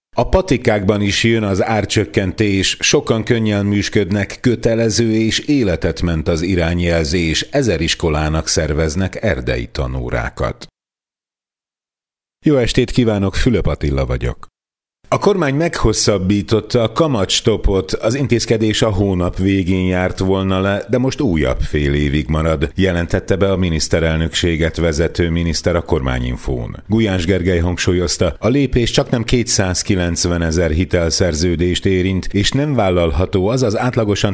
A patikákban is jön az árcsökkentés, sokan könnyen műsködnek, kötelező és életet ment az irányjelzés, 1000 iskolának szerveznek erdei tanórákat. Jó estét kívánok, Fülöp Attila vagyok. A kormány meghosszabbította a kamatstopot, az intézkedés a hónap végén járt volna le, de most újabb fél évig marad, jelentette be a miniszterelnökséget vezető miniszter a Kormányinfón. Gulyás Gergely hangsúlyozta, a lépés csaknem 290 000 hitelszerződést érint, és nem vállalható az átlagosan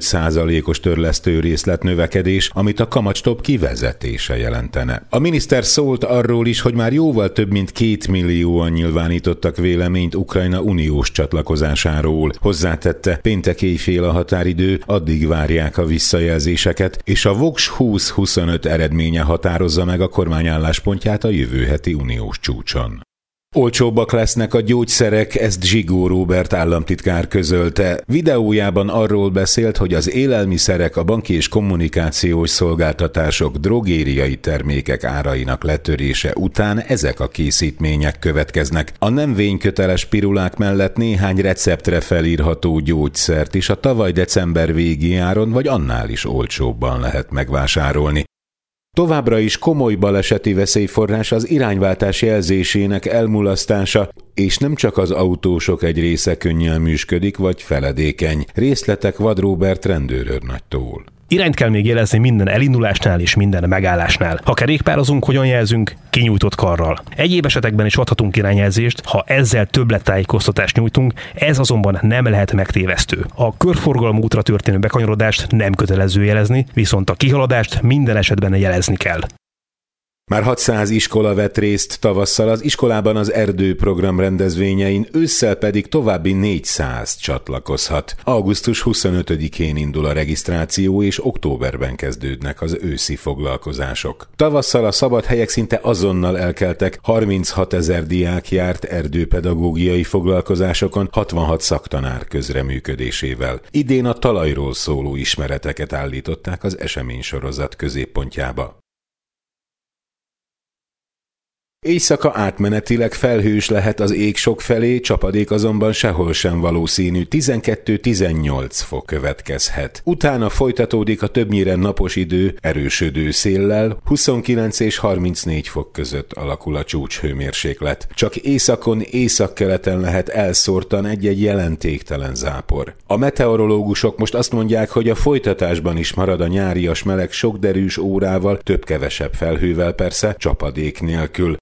15%-os törlesztő részlet növekedés, amit a kamatstop kivezetése jelentene. A miniszter szólt arról is, hogy már jóval több mint 2 millióan nyilvánítottak véleményt Ukrajna uniós csatlakozásáról. Hozzátette, péntek éjfél a határidő, addig várják a visszajelzéseket, és a Vox 2025 eredménye határozza meg a kormány álláspontját a jövő heti uniós csúcson. Olcsóbbak lesznek a gyógyszerek, ezt Zsigó Róbert államtitkár közölte. Videójában arról beszélt, hogy az élelmiszerek, a banki és kommunikációs szolgáltatások, drogériai termékek árainak letörése után ezek a készítmények következnek. A nem vényköteles pirulák mellett néhány receptre felírható gyógyszert is a tavaly december végi áron vagy annál is olcsóbban lehet megvásárolni. Továbbra is komoly baleseti veszélyforrás az irányváltás jelzésének elmulasztása, és nem csak az autósok egy része könnyen műsködik vagy feledékeny. Részletek Vad Róbert rendőrőrnagytól. Irányt kell még jelezni minden elindulásnál és minden megállásnál. Ha kerékpározunk, hogyan jelzünk? Kinyújtott karral. Egyéb esetekben is adhatunk irányjelzést, ha ezzel többlettájékoztatást nyújtunk, ez azonban nem lehet megtévesztő. A körforgalmú útra történő bekanyarodást nem kötelező jelezni, viszont a kihaladást minden esetben jelezni kell. Már 600 iskola vett részt tavasszal az iskolában az erdőprogram rendezvényein, ősszel pedig további 400 csatlakozhat. Augusztus 25-én indul a regisztráció, és októberben kezdődnek az őszi foglalkozások. Tavasszal a szabad helyek szinte azonnal elkeltek, 36 000 diák járt erdőpedagógiai foglalkozásokon 66 szaktanár közreműködésével. Idén a talajról szóló ismereteket állították az eseménysorozat középpontjába. Éjszaka átmenetileg felhős lehet az ég sokfelé, csapadék azonban sehol sem valószínű, 12-18 fok következhet. Utána folytatódik a többnyire napos idő, erősödő széllel, 29 és 34 fok között alakul a csúcshőmérséklet. Csak északon, északkeleten lehet elszórtan egy-egy jelentéktelen zápor. A meteorológusok most azt mondják, hogy a folytatásban is marad a nyárias meleg sok derűs órával, több-kevesebb felhővel persze, csapadék nélkül.